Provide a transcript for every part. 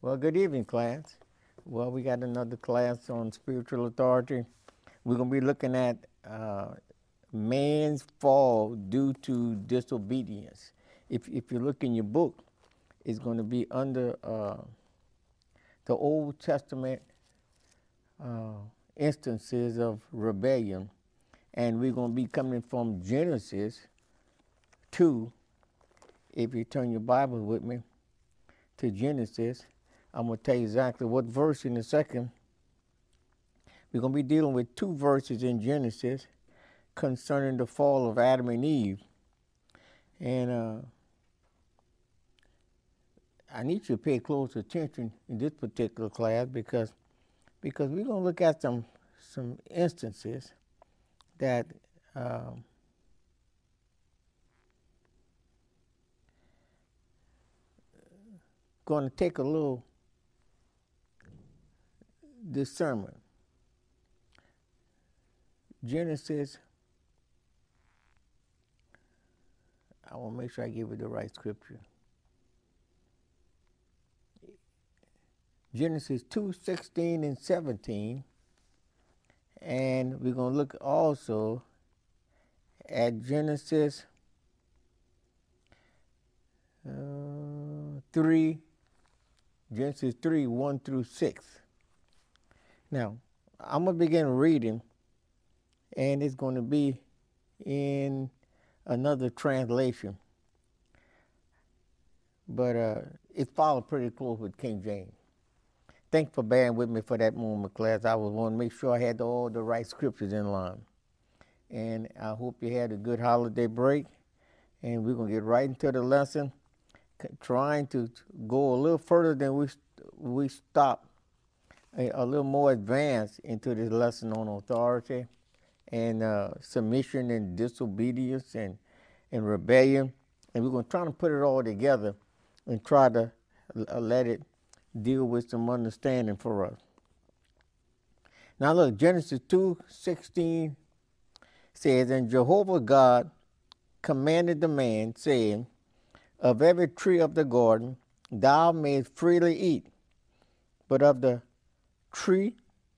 Well, good evening, class. Well, we got another class on spiritual authority. We're going to be looking at man's fall due to disobedience. If you look in your book, it's going to be under the Old Testament uh, instances of rebellion, and we're going to be coming from Genesis 2. If you turn your Bible with me to Genesis, I'm going to tell you exactly what verse in a second. We're going to be dealing with two verses in Genesis concerning the fall of Adam and Eve. And I need you to pay close attention in this particular class because we're going to look at some instances that going to take a little discernment. Genesis, I want to make sure I give you the right scripture. Genesis 2:16 and 17, and we're going to look also at Genesis 3, Genesis 3, 1 through 6. Now, I'm going to begin reading, and it's going to be in another translation, but it followed pretty close with King James. Thanks for bearing with me for that moment, class. I was wanting to make sure I had all the right scriptures in line. And I hope you had a good holiday break. And we're going to get right into the lesson, trying to go a little further than we stopped, a little more advanced into this lesson on authority and submission and disobedience and rebellion. And we're going to try to put it all together and try to let it deal with some understanding for us. Now look, Genesis 2:16 says, "And Jehovah God commanded the man, saying, Of every tree of the garden thou mayest freely eat, but of the tree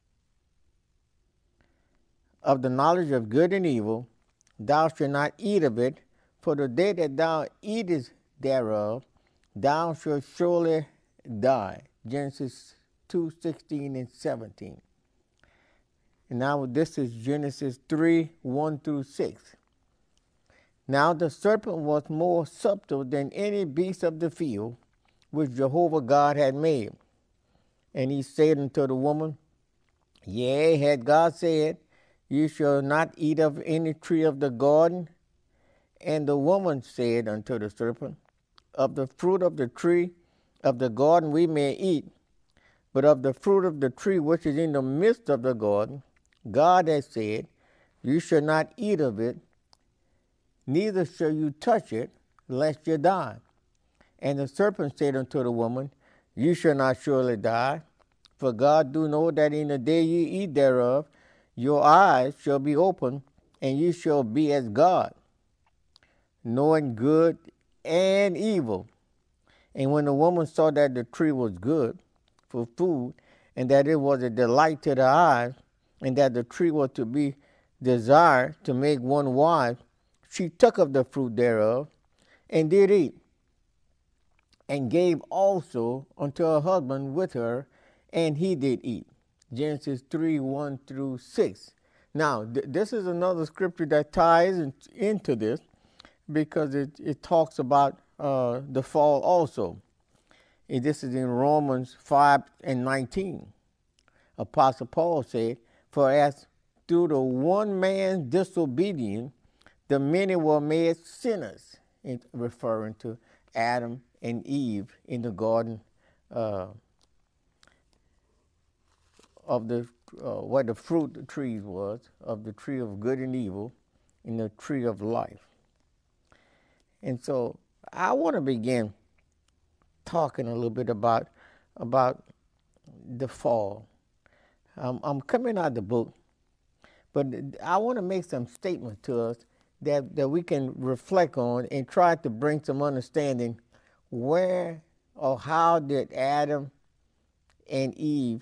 of the knowledge of good and evil thou shalt not eat of it, for the day that thou eatest thereof thou shalt surely die." Genesis 2:16 and 17. And now this is Genesis 3, 1 through 6. "Now the serpent was more subtle than any beast of the field which Jehovah God had made. And he said unto the woman, Yea, had God said, Ye shall not eat of any tree of the garden? And the woman said unto the serpent, Of the fruit of the tree of the garden we may eat, but of the fruit of the tree which is in the midst of the garden, God has said, You shall not eat of it, neither shall you touch it, lest you die. And the serpent said unto the woman, You shall not surely die, for God do know that in the day ye eat thereof, your eyes shall be opened, and ye shall be as God, knowing good and evil. And when the woman saw that the tree was good for food, and that it was a delight to the eyes, and that the tree was to be desired to make one wise, she took of the fruit thereof, and did eat, and gave also unto her husband with her, and he did eat. Genesis 3, 1 through 6. Now, this is another scripture that ties into this, because it talks about the fall also. And this is in Romans 5 and 19. Apostle Paul said, For as through the one man's disobedience, the many were made sinners, referring to Adam and Eve in the garden of the where the fruit of the trees was, of the tree of good and evil, and the tree of life. And so I want to begin talking a little bit about the fall. I'm coming out of the book, but I want to make some statements to us that we can reflect on and try to bring some understanding where or how did Adam and Eve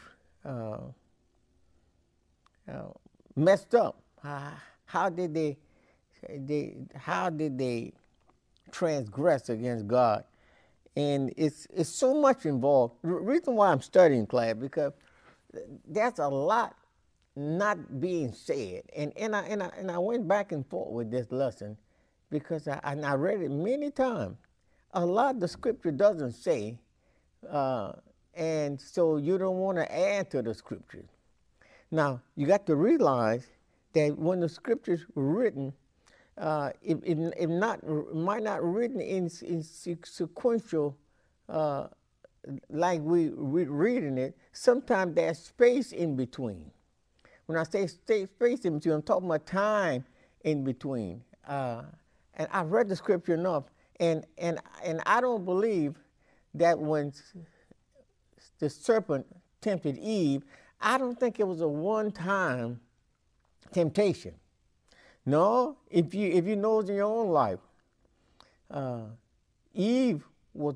uh, messed up. How did how did they transgress against God? And it's so much involved. The reason why I'm studying, class, because there's a lot not being said, and I went back and forth with this lesson because I read it many times. A lot of the scripture doesn't say, and so you don't want to add to the scriptures. Now you got to realize that when the scriptures were written, if not, might not written in sequential, like we reading it. Sometimes there's space in between. When I say space in between, I'm talking about time in between. And I've read the scripture enough, and I don't believe that when the serpent tempted Eve, I don't think it was a one-time temptation. No, if you know in your own life, Eve was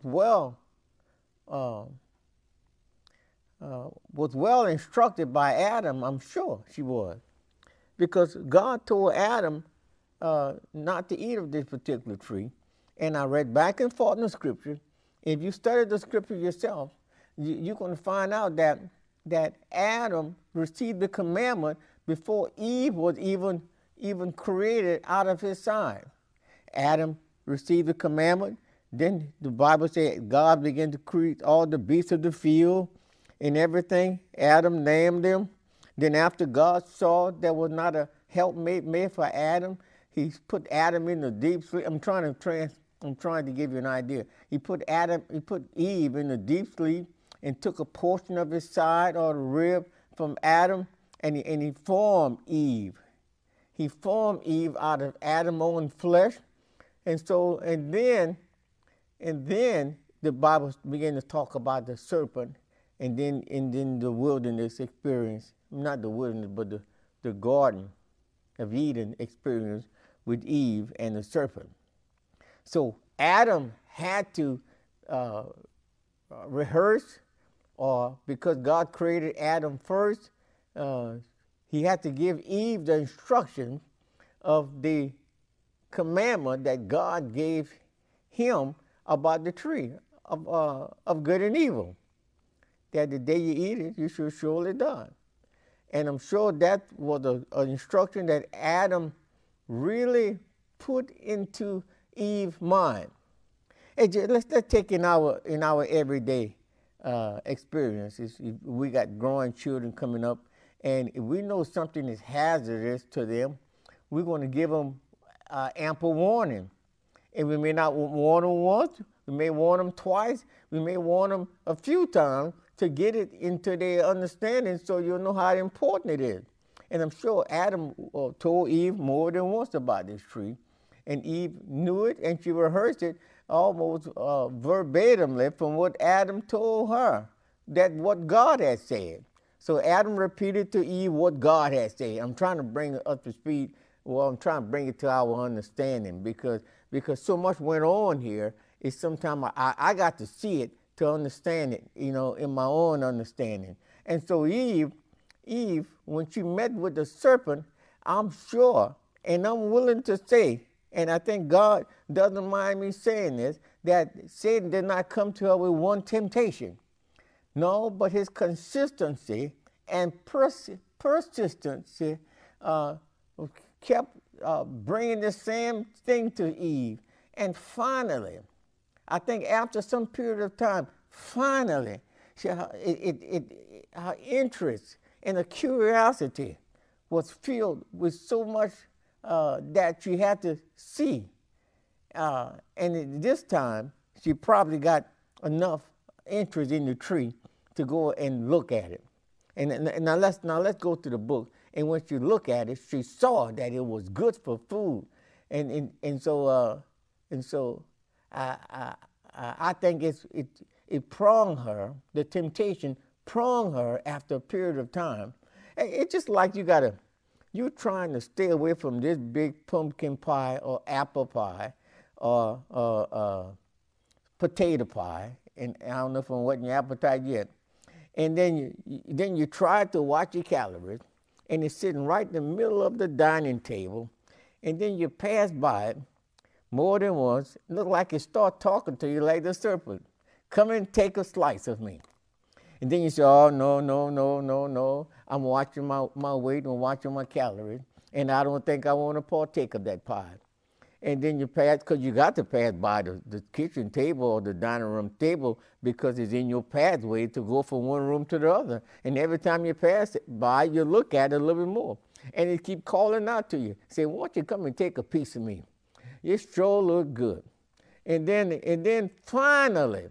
well instructed by Adam. I'm sure she was, because God told Adam not to eat of this particular tree. And I read back and forth in the scripture. If you study the scripture yourself, you're going to find out that Adam received the commandment before Eve was even created out of his side. Adam received the commandment. Then the Bible said God began to create all the beasts of the field and everything. Adam named them. Then after God saw there was not a helpmate made for Adam, he put Adam in the deep sleep. I'm trying to give you an idea. He put Eve in the deep sleep and took a portion of his side or the rib from Adam, and he formed Eve. He formed Eve out of Adam's own flesh. And then the Bible began to talk about the serpent, and then the wilderness experience, not the wilderness, but the Garden of Eden experience with Eve and the serpent. So Adam had to rehearse, or because God created Adam first, he had to give Eve the instruction of the commandment that God gave him about the tree of good and evil, that the day you eat it, you shall surely die. And I'm sure that was an instruction that Adam really put into Eve's mind. Let's take in our everyday experiences. If we got growing children coming up, and if we know something is hazardous to them, we're going to give them ample warning. And we may not warn them once, we may warn them twice, we may warn them a few times to get it into their understanding, so you'll know how important it is. And I'm sure Adam told Eve more than once about this tree, and Eve knew it, and she rehearsed it almost verbatimly from what Adam told her, that what God had said. So Adam repeated to Eve what God had said. I'm trying to bring it up to speed. Well, I'm trying to bring it to our understanding, because so much went on here. It's sometimes I got to see it to understand it, in my own understanding. And so Eve, when she met with the serpent, I'm sure, and I'm willing to say, and I think God doesn't mind me saying this, that Satan did not come to her with one temptation. No, but his consistency and persistency kept bringing the same thing to Eve. And finally, I think after some period of time, finally, her interest and the curiosity was filled with so much that she had to see. And this time, she probably got enough interest in the tree to go and look at it. And now let's go to the book. And when she looked at it, she saw that it was good for food. And so I think it pronged her, the temptation pronged her after a period of time. It's just like you're trying to stay away from this big pumpkin pie or apple pie or potato pie, and I don't know if I'm whetting your appetite yet. and then you try to watch your calories, and it's sitting right in the middle of the dining table, and then you pass by it more than once. It look like it start talking to you like the serpent. Come and take a slice of me. And then you say, oh, no, no, no, no, no. I'm watching my weight and watching my calories, and I don't think I want to partake of that pie. And then you pass, because you got to pass by the kitchen table or the dining room table because it's in your pathway to go from one room to the other. And every time you pass it by, you look at it a little bit more. And it keep calling out to you. Say, why don't you come and take a piece of me? You sure look good. And then finally,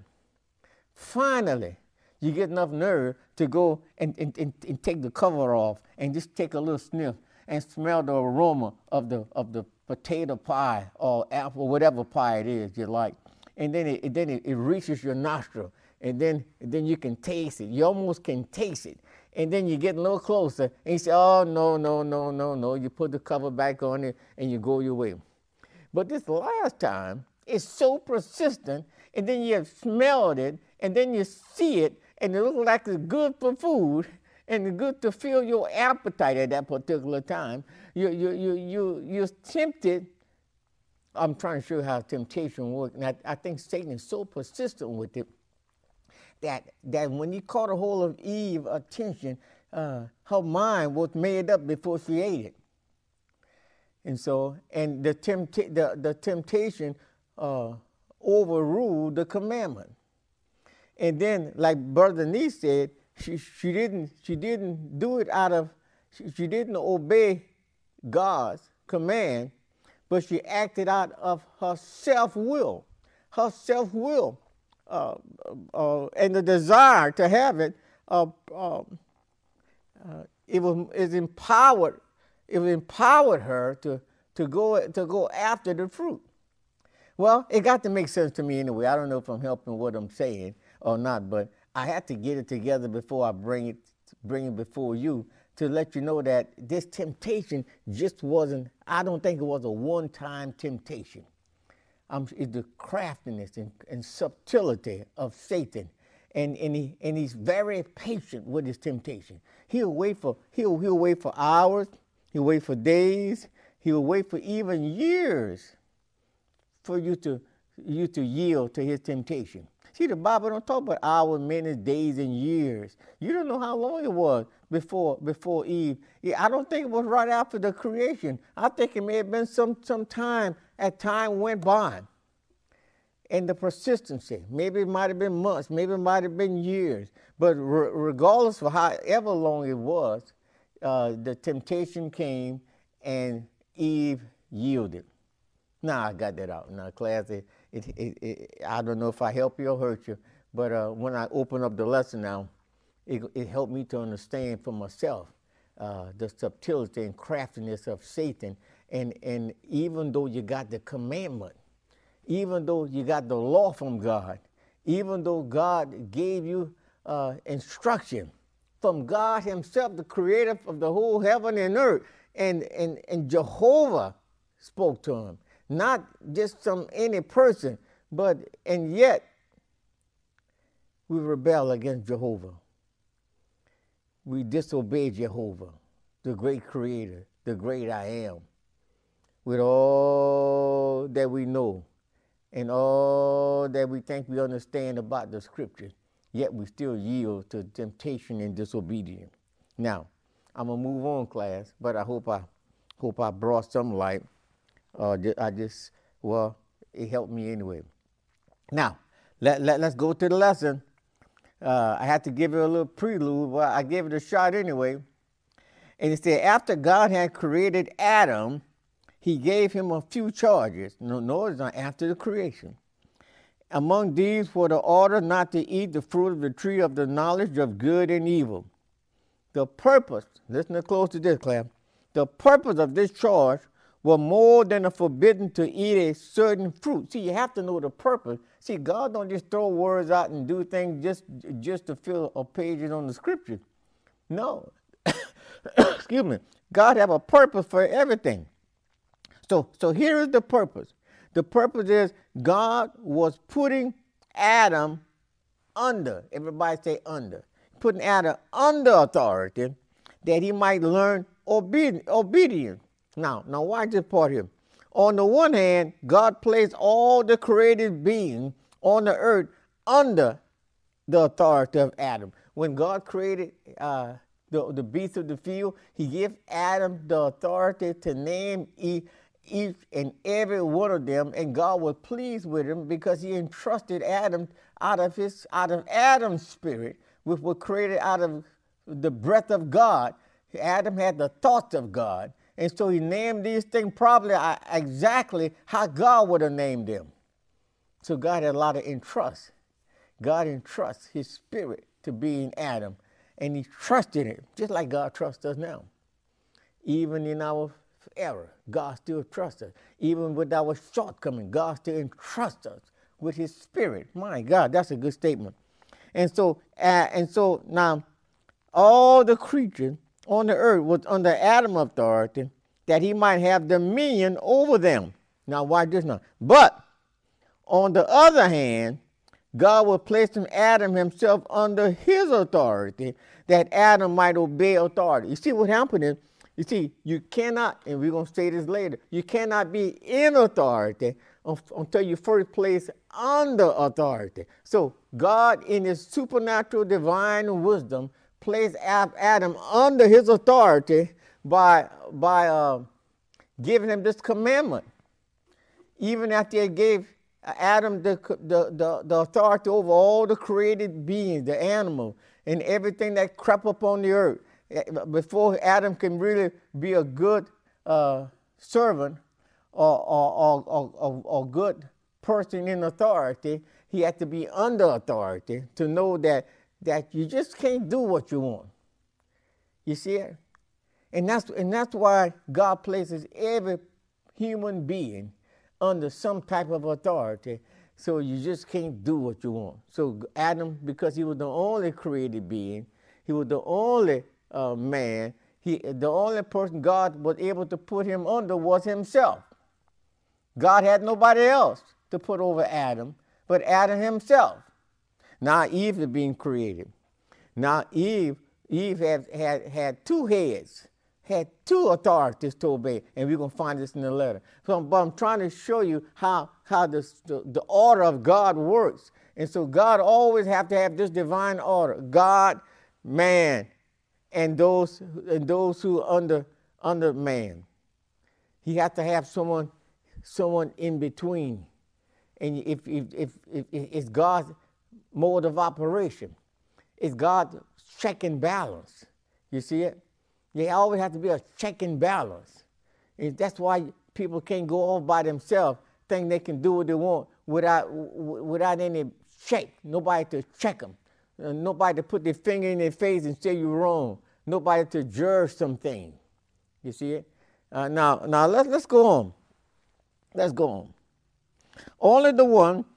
you get enough nerve to go and take the cover off and just take a little sniff and smell the aroma of the potato pie or apple, whatever pie it is you like. And then it reaches your nostril, and then you can taste it. You almost can taste it. And then you get a little closer and you say, oh, no, no, no, no, no. You put the cover back on it and you go your way. But this last time, it's so persistent, and then you have smelled it, and then you see it, and it looks like it's good for food, and it's good to fill your appetite at that particular time. You're tempted. I'm trying to show you how temptation works, and I think Satan is so persistent with it that when he caught a hold of Eve's attention, her mind was made up before she ate it. And so, and the temptation overruled the commandment. And then, like Brother Nee said, she didn't do it out of, she didn't obey God's command, but she acted out of her self-will. Her self-will and the desire to have it, it empowered her to go after the fruit. Well, it got to make sense to me anyway. I don't know if I'm helping what I'm saying or not, but I had to get it together before I bring it before you to let you know that this temptation just wasn't, I don't think it was a one-time temptation. It's the craftiness and subtlety of Satan. And he's very patient with his temptation. He'll wait for hours, he'll wait for days, he'll wait for even years for you to yield to his temptation. See, the Bible don't talk about hours, minutes, days, and years. You don't know how long it was before Eve. I don't think it was right after the creation. I think it may have been some time as time went by. And the persistency, maybe it might have been months, maybe it might have been years. But regardless of however long it was, the temptation came and Eve yielded. Now I got that out. Now, class, I don't know if I help you or hurt you, but when I open up the lesson now, it helped me to understand for myself the subtlety and craftiness of Satan. And even though you got the commandment, even though you got the law from God, even though God gave you instruction from God himself, the creator of the whole heaven and earth, and Jehovah spoke to him. Not just any person, and yet we rebel against Jehovah. We disobey Jehovah, the great creator, the great I am, with all that we know and all that we think we understand about the scriptures, yet we still yield to temptation and disobedience. Now, I'm going to move on, class, but I hope I brought some light. It helped me anyway. Now, let's go to the lesson. I had to give it a little prelude, but I gave it a shot anyway. And it said, after God had created Adam, he gave him a few charges. No, it's not after the creation. Among these were the order not to eat the fruit of the tree of the knowledge of good and evil. The purpose, listen close to this, class. The purpose of this charge were more than a forbidden to eat a certain fruit. See, you have to know the purpose. See, God don't just throw words out and do things just to fill a pages on the scripture. No. Excuse me. God have a purpose for everything. So here is the purpose. The purpose is God was putting Adam under. Everybody say under. putting Adam under authority that he might learn obedience. Now watch this part here. On the one hand, God placed all the created beings on the earth under the authority of Adam. When God created the beasts of the field, he gave Adam the authority to name each and every one of them, and God was pleased with him because he entrusted Adam out of Adam's spirit, which was created out of the breath of God. Adam had the thoughts of God, and so he named these things probably exactly how God would have named them. So God had a lot of entrust. God entrusts his spirit to be in Adam, and he trusted him, just like God trusts us now. Even in our error, God still trusts us. Even with our shortcoming, God still entrusts us with his spirit. My God, that's a good statement. And so now, all the creatures on the earth was under Adam's authority, that he might have dominion over them. Now watch this now. But on the other hand, God will place Adam himself under his authority, that Adam might obey authority. You see what happened is, you see, you cannot, and we're going to say this later, you cannot be in authority until you first place under authority. So God, in his supernatural divine wisdom, placed Adam under his authority by giving him this commandment. Even after he gave Adam the authority over all the created beings, the animal, and everything that crept upon the earth. Before Adam can really be a good servant or good person in authority, he had to be under authority to know that you just can't do what you want. You see it? And that's why God places every human being under some type of authority, so you just can't do what you want. So Adam, because he was the only created being, he was the only man, the only person God was able to put him under was himself. God had nobody else to put over Adam but Adam himself. Now Eve is being created. Now Eve had two heads, had two authorities to obey, and we're going to find this in the letter. But I'm trying to show you how the order of God works. And so God always have to have this divine order: God, man, and those who are under man. He has to have someone in between. And if it's God's mode of operation, it's God's check and balance. You see it? There always has to be a check and balance. And that's why people can't go off by themselves, think they can do what they want without any check. Nobody to check them. Nobody to put their finger in their face and say you're wrong. Nobody to judge something. You see it? Now let's go on. Let's go on. Only the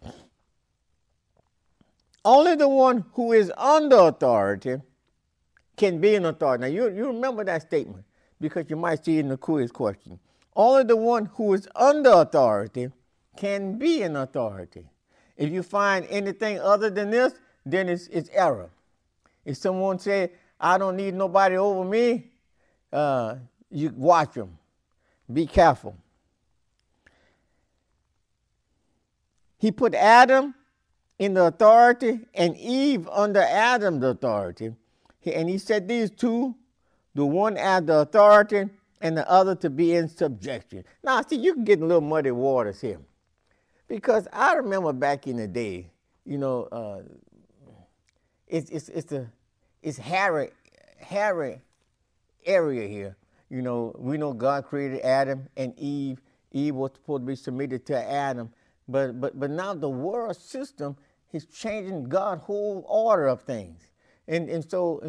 one who is under authority can be in authority. Now you remember that statement, because you might see it in the quiz question. Only the one who is under authority can be in authority. If you find anything other than this, then it's error. If someone say, I don't need nobody over me, you watch them. Be careful. He put Adam in the authority and Eve under Adam's authority. And he said these two, the one as the authority and the other to be in subjection. Now, see, you can get in a little muddy waters here. Because I remember back in the day, it's hairy area here. We know God created Adam and Eve. Eve was supposed to be submitted to Adam. But now the world system is changing God's whole order of things. And so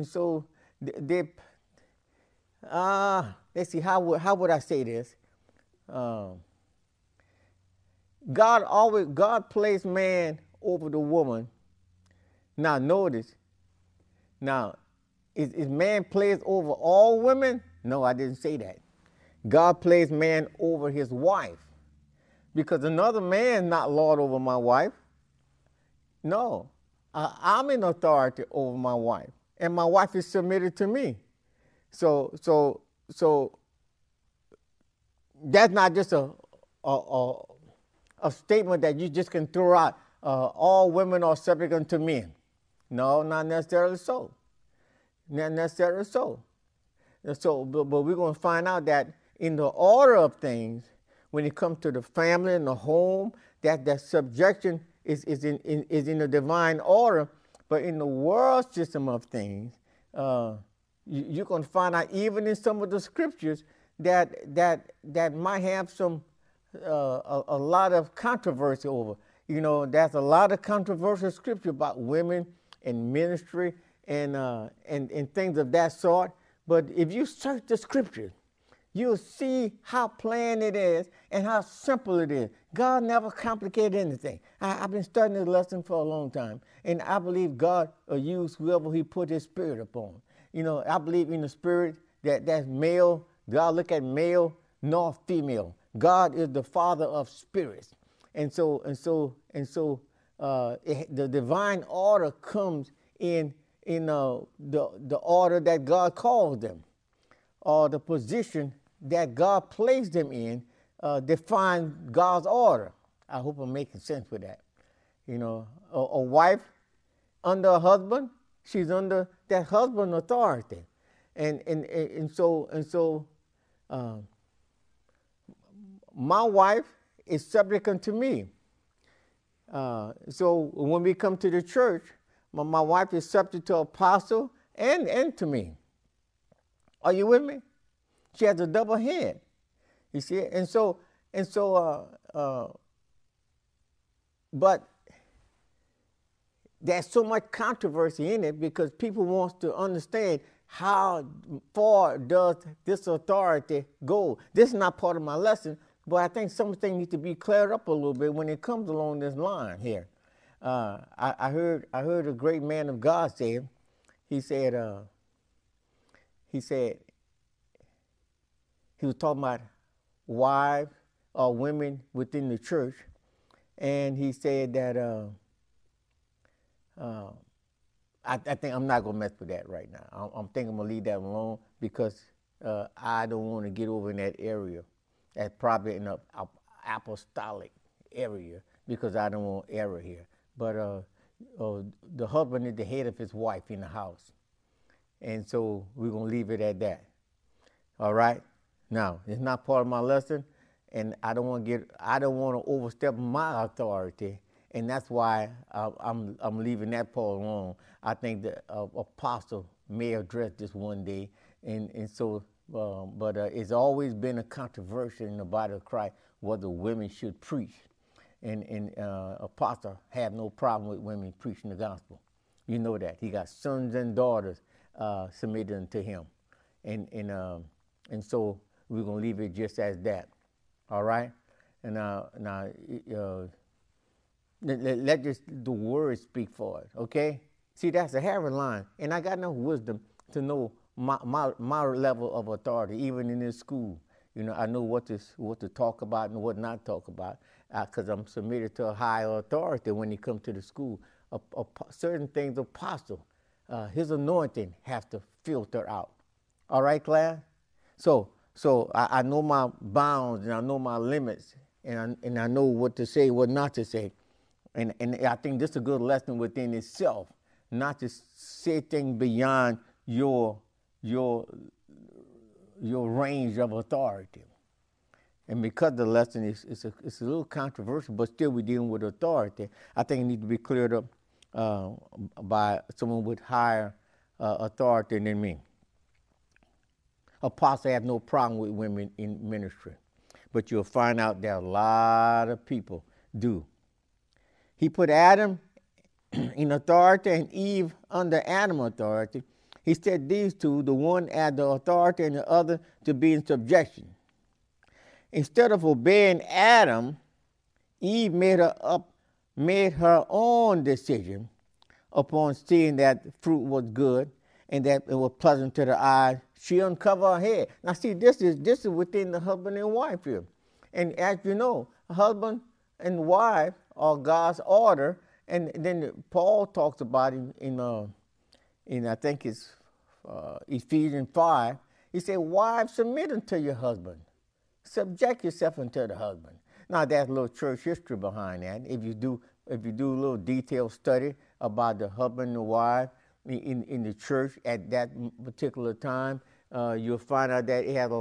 let's see, how would I say this? God placed man over the woman. Now notice, is man placed over all women? No, I didn't say that. God placed man over his wife. Because another man not Lord over my wife. No, I'm in authority over my wife. and my wife is submitted to me. So that's not just a statement that you just can throw out. All women are subject unto men. No, not necessarily so. Not necessarily so. But we're going to find out that in the order of things, when it comes to the family and the home, that subjection is in the divine order. But in the world system of things, you're going to find out even in some of the scriptures that might have some a lot of controversy over. You know, there's a lot of controversial scripture about women and ministry and things of that sort. But if you search the scriptures, you'll see how plain it is and how simple it is. God never complicated anything. I've been studying this lesson for a long time, and I believe God will use whoever he put his spirit upon. You know, I believe in the spirit that's male. God look at male nor female. God is the father of spirits. And so the divine order comes in the order that God calls them, or the position that God placed them in define God's order. I hope I'm making sense with that. You know, a wife under a husband, she's under that husband's authority, and so my wife is subject unto me. So when we come to the church, my wife is subject to apostle and to me. Are you with me? She has a double head. You see, but there's so much controversy in it because people want to understand how far does this authority go. This is not part of my lesson, but I think some things need to be cleared up a little bit when it comes along this line here. I heard a great man of God say, he was talking about wives or women within the church, and he said that I think I'm not going to mess with that right now. I'm thinking I'm going to leave that alone because I don't want to get over in that area. That's probably in an apostolic area because I don't want error here. But the husband is the head of his wife in the house. And so we're going to leave it at that. All right? Now, it's not part of my lesson, and I don't want to overstep my authority, and that's why I'm leaving that part alone. I think the apostle may address this one day, and so but it's always been a controversy in the body of Christ whether women should preach, and apostle have no problem with women preaching the gospel. You know that he got sons and daughters submitted unto him, and so we're gonna leave it just as that. All right, and now let just the word speak for it. Okay. See, that's a hairy line, and I got enough wisdom to know my level of authority, even in this school. You know, I know what to talk about and what not talk about, because I'm submitted to a higher authority when it comes to the school. Certain things, apostle, his anointing has to filter out. All right, class? So I know my bounds and I know my limits, and I know what to say, what not to say, and I think this is a good lesson within itself. Not to say things beyond your range of authority. And because the lesson is a little controversial, but still we're dealing with authority, I think it needs to be cleared up by someone with higher authority than me. Apostle have no problem with women in ministry, but you'll find out that a lot of people do. He put Adam in authority and Eve under animal authority. He said these two, the one had the authority and the other to be in subjection. Instead of obeying Adam, Eve made her own decision upon seeing that fruit was good and that it was pleasant to the eyes. She uncovered her head. Now see, this is within the husband and wife here. And as you know, husband and wife are God's order. And then Paul talks about in and I think it's Ephesians 5. He said, wives, submit unto your husband. Subject yourself unto the husband. Now, there's a little church history behind that. If you do a little detailed study about the husband and the wife in the church at that particular time, you'll find out that it had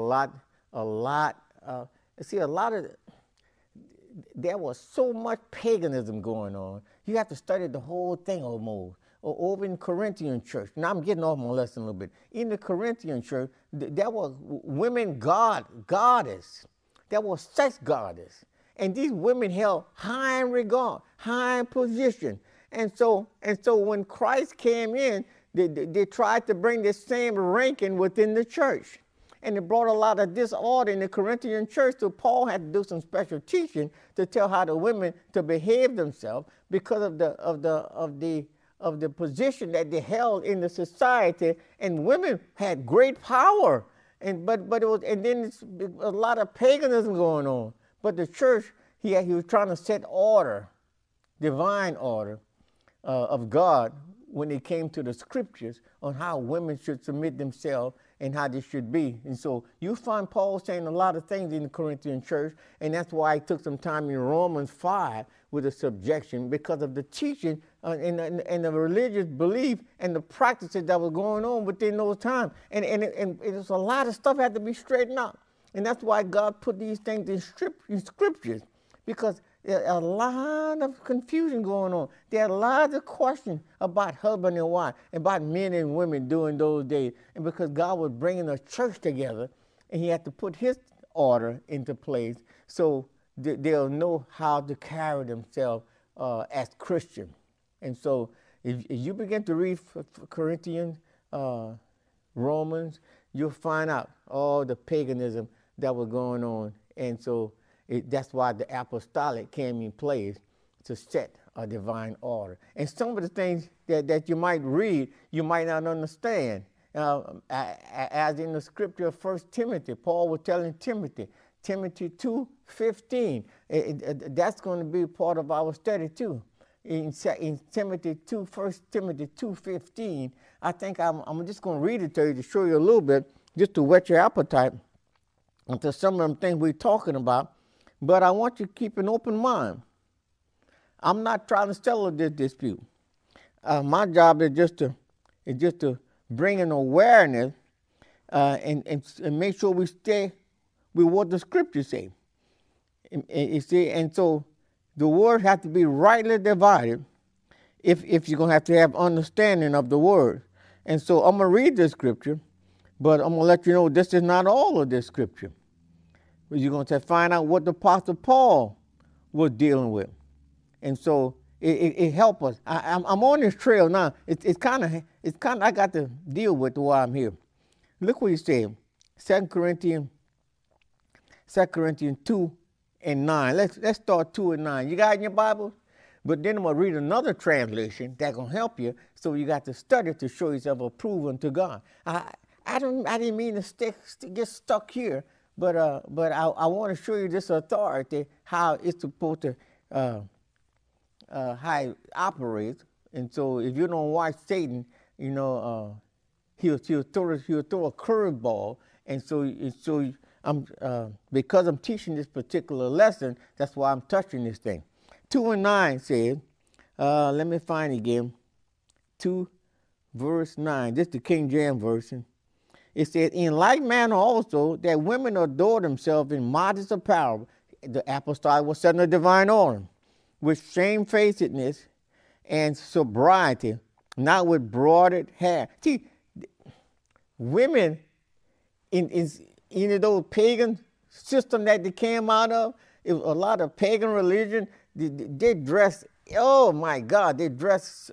there was so much paganism going on. You have to study the whole thing almost. Or over in Corinthian church, now I'm getting off my lesson a little bit. In the Corinthian church, there was women goddess. There was sex goddess. And these women held high in regard, high in position. And so when Christ came in, they tried to bring the same ranking within the church. And it brought a lot of disorder in the Corinthian church, so Paul had to do some special teaching to tell how the women to behave themselves because of the position that they held in the society. And women had great power, and then it's a lot of paganism going on. But the church, he was trying to set order, divine order of God when it came to the scriptures on how women should submit themselves and how they should be. And so you find Paul saying a lot of things in the Corinthian church, and that's why I took some time in Romans 5 with the subjection, because of the teaching and the religious belief and the practices that were going on within those times. And it's a lot of stuff had to be straightened out. And that's why God put these things in scriptures, because there's a lot of confusion going on. There are a lot of questions about husband and wife, about men and women during those days. And because God was bringing a church together, and he had to put his order into place so they'll know how to carry themselves as Christians. And so if you begin to read Corinthians, Romans, you'll find out all the paganism that was going on. And so that's why the apostolic came in place to set a divine order. And some of the things that you might read, you might not understand. As in the scripture of 1 Timothy, Paul was telling Timothy 2:15. That's going to be part of our study too. In Timothy 2, 1 Timothy 2:15, I think I'm just going to read it to you to show you a little bit, just to whet your appetite into some of the things we're talking about. But I want you to keep an open mind. I'm not trying to settle this dispute. My job is just to bring an awareness and make sure we stay with what the scriptures say. You see, and so the word has to be rightly divided if you're going to have understanding of the word. And so I'm going to read this scripture, but I'm going to let you know this is not all of this scripture. You're going to find out what the Apostle Paul was dealing with. And so it helped us. I'm on this trail now. It's kind of I got to deal with while I'm here. Look what he said. 2 Corinthians 2 and 9. Let's start 2 and 9. You got it in your Bible? But then I'm going to read another translation that's going to help you, so you got to study to show yourself approved unto God. I didn't mean to get stuck here, but I want to show you this authority, how it's supposed to, how it operates. And so if you don't watch Satan, you know, he'll throw a curveball. And so I'm because I'm teaching this particular lesson, that's why I'm touching this thing. 2 and 9 says, let me find it again. 2 verse 9. This is the King James Version. It says, in like manner also that women adore themselves in modest apparel. The apostolic was setting a divine order with shamefacedness and sobriety, not with broided hair. See, women in those pagan system that they came out of, it was a lot of pagan religion. They dressed, oh my God, they dressed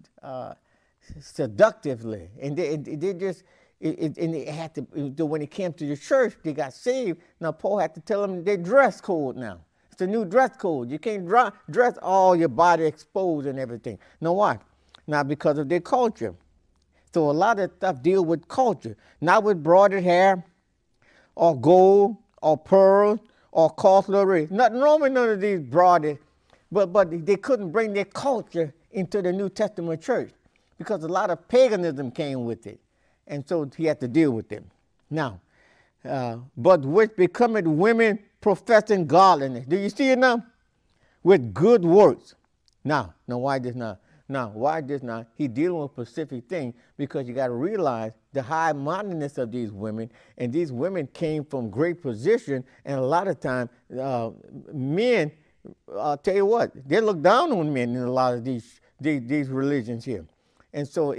seductively, and they just. And they had to, when it came to the church, they got saved. Now Paul had to tell them their dress code now. It's a new dress code. You can't dress all your body exposed and everything. Now why? Now because of their culture. So a lot of stuff deal with culture, not with broided hair, or gold, or pearls, or costly. Nothing wrong with none of these broided, but they couldn't bring their culture into the New Testament church. because a lot of paganism came with it. And so he had to deal with them. Now, but which becometh women professing godliness. Do you see it now? With good works. Now, why this now? Now, why this now? He dealing with a specific thing because you got to realize the high mindedness of these women, and these women came from great position, and a lot of times men, I'll tell you what, they look down on men in a lot of these religions here. And so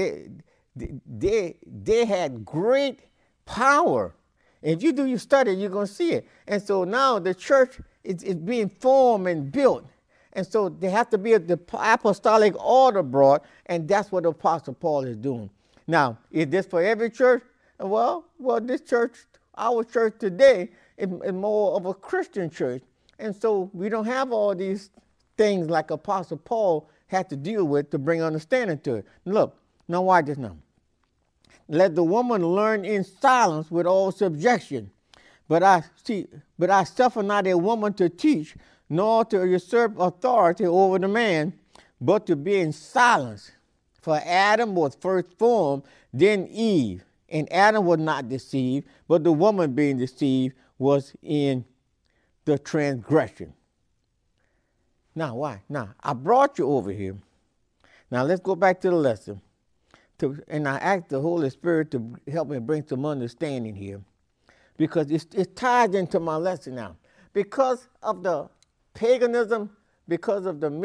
they had great power. And if you do your study, you're going to see it. And so now the church is being formed and built. And so there has to be the apostolic order brought, and that's what the Apostle Paul is doing. Now, is this for every church? Well, this church, our church today, is more of a Christian church. And so we don't have all these things like Apostle Paul had to deal with to bring understanding to it. Look, now watch this now. Let the woman learn in silence with all subjection. But I suffer not a woman to teach, nor to usurp authority over the man, but to be in silence. For Adam was first formed, then Eve. And Adam was not deceived, but the woman being deceived was in the transgression. Now, why? Now, I brought you over here. Now, let's go back to the lesson. And I asked the Holy Spirit to help me bring some understanding here, because it ties into my lesson now. Because of the paganism, because of the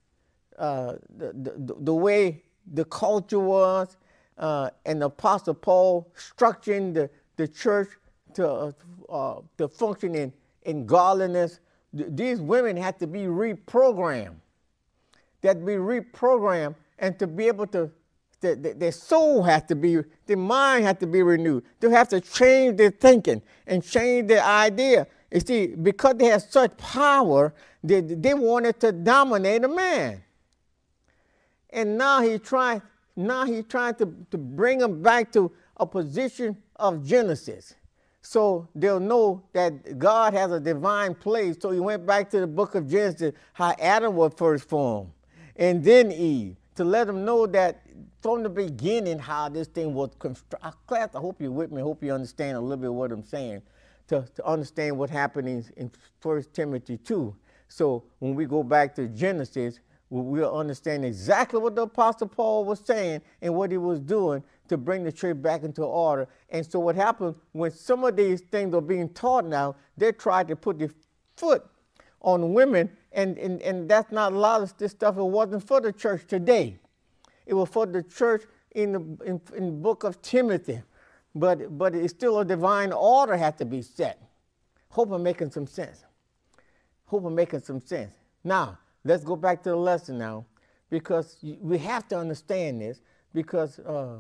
the way the culture was, and the Apostle Paul structuring the church to function in godliness, these women had to be reprogrammed. They had to be reprogrammed, and to be able to, their soul has to be, their mind has to be renewed. They have to change their thinking and change their idea. You see, because they had such power, they wanted to dominate a man. And now he's trying to bring them back to a position of Genesis. So they'll know that God has a divine place. So he went back to the book of Genesis, how Adam was first formed, and then Eve, to let them know that from the beginning how this thing was constructed. Class, I hope you're with me. I hope you understand a little bit what I'm saying, to understand what happened in 1 Timothy 2. So when we go back to Genesis, we'll understand exactly what the Apostle Paul was saying and what he was doing to bring the church back into order. And so what happened when some of these things are being taught now, they tried to put their foot on women, and that's not a lot of this stuff. It wasn't for the church today. It was for the church in the book of Timothy. But it's still a divine order had to be set. Hope I'm making some sense. Now, let's go back to the lesson now, because we have to understand this, because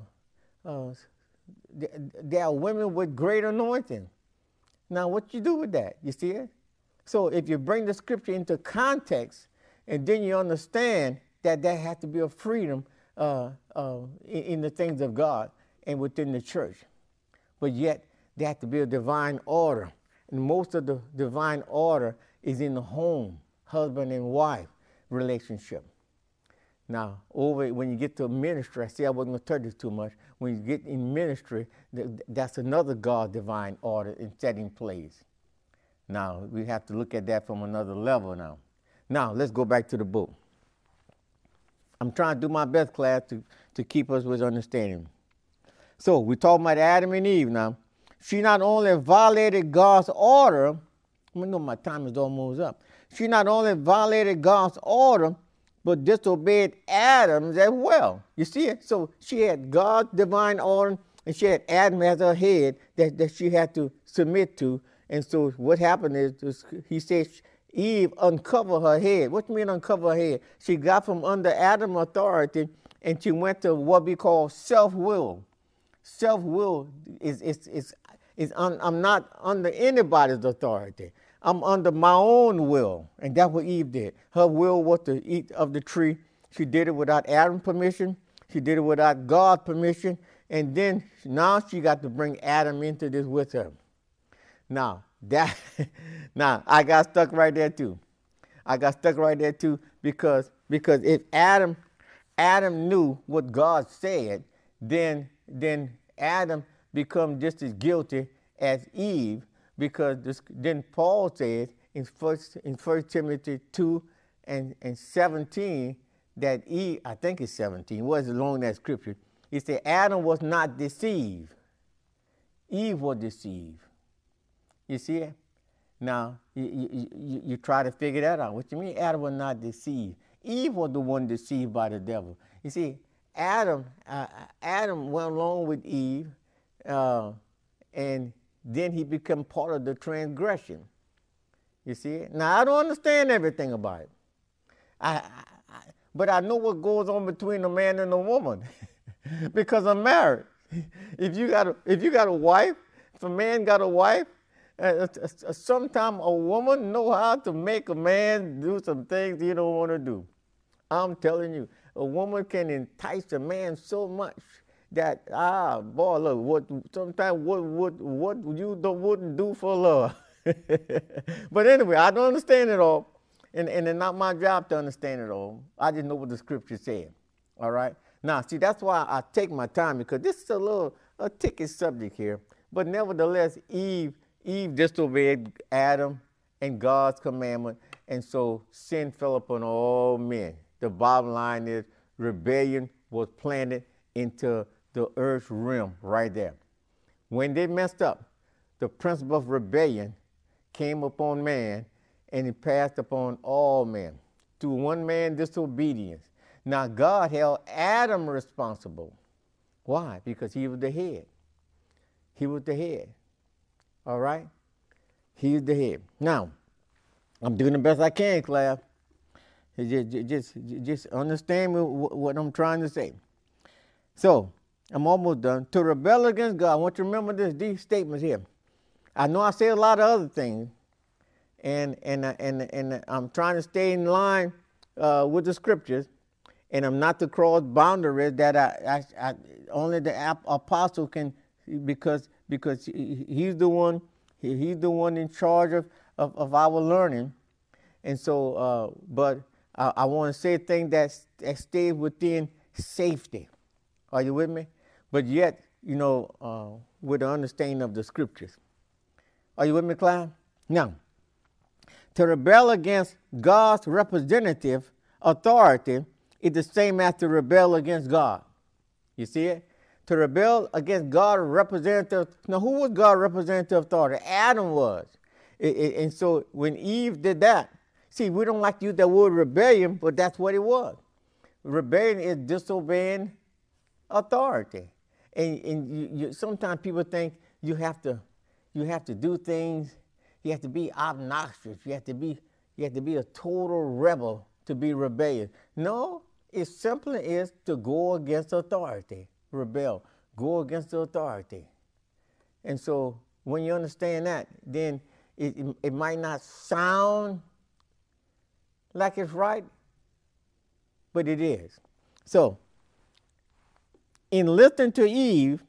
there are women with great anointing. Now, what you do with that? You see it? So if you bring the scripture into context, and then you understand that there has to be a freedom in the things of God and within the church. But yet, there has to be a divine order. And most of the divine order is in the home, husband and wife relationship. Now, when you get to ministry, I see I wasn't going to touch this too much. When you get in ministry, that's another God divine order in setting place. Now, we have to look at that from another level now. Now, let's go back to the book. I'm trying to do my best, class, to keep us with understanding. So, we're talking about Adam and Eve now. She not only violated God's order, I know my time is almost up. She not only violated God's order, but disobeyed Adam's as well. You see it? So she had God's divine order, and she had Adam as her head that she had to submit to. And so what happened is he said, Eve uncover her head. What do you mean uncover her head? She got from under Adam's authority, and she went to what we call self-will. Self-will is I'm not under anybody's authority. I'm under my own will. And that's what Eve did. Her will was to eat of the tree. She did it without Adam's permission. She did it without God's permission. And then now she got to bring Adam into this with her. Now, I got stuck right there too. Because if Adam Adam knew what God said, then Adam become just as guilty as Eve, because then Paul says in First Timothy 2:17 that Eve, I think it's 17, was along that scripture. He said Adam was not deceived. Eve was deceived. You see it? Now, you try to figure that out. What you mean Adam was not deceived? Eve was the one deceived by the devil. You see, Adam went along with Eve, and then he became part of the transgression. You see it? Now, I don't understand everything about it. But I know what goes on between a man and a woman because I'm married. If you got a wife, if a man got a wife, sometimes a woman know how to make a man do some things he don't want to do. I'm telling you, a woman can entice a man so much that boy, look, sometimes what you wouldn't do for love. But anyway, I don't understand it all, and it's not my job to understand it all. I just know what the scripture said. All right. Now, see, that's why I take my time, because this is a ticky subject here. But nevertheless, Eve disobeyed Adam and God's commandment, and so sin fell upon all men. The bottom line is rebellion was planted into the earth's realm right there. When they messed up, the principle of rebellion came upon man, and it passed upon all men through one man's disobedience. Now, God held Adam responsible. Why? Because he was the head. He was the head. All right? He is the head. Now, I'm doing the best I can, class. Just understand what I'm trying to say. So, I'm almost done. To rebel against God, I want you to remember these statements here. I know I say a lot of other things, and I'm trying to stay in line with the scriptures, and I'm not to cross boundaries that I only the apostle can, because he's the one in charge of our learning, and so but I want to say things that stay within safety. Are you with me? But yet, with the understanding of the scriptures. Are you with me, Clyde? Now, to rebel against God's representative authority is the same as to rebel against God. You see it? To rebel against God's representative. Now, who was God's representative authority? Adam was. And so when Eve did that, see, we don't like to use that word rebellion, but that's what it was. Rebellion is disobeying authority. And sometimes people think you have to do things. You have to be obnoxious. You have to be a total rebel to be rebellious. No, it simply is to go against authority. Rebel. Go against the authority. And so when you understand that, then it might not sound like it's right, but it is. So, in listening to Eve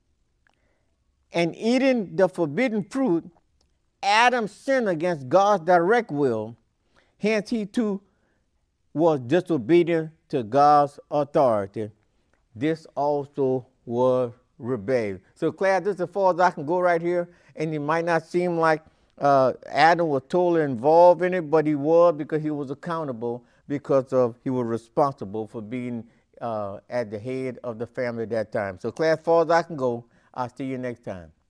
and eating the forbidden fruit, Adam sinned against God's direct will. Hence, he too was disobedient to God's authority. This also was rebellion. So, class, this is as far as I can go right here. And it might not seem like Adam was totally involved in it, but he was, because he was accountable, because he was responsible for being at the head of the family at that time. So, class, as far as I can go, I'll see you next time.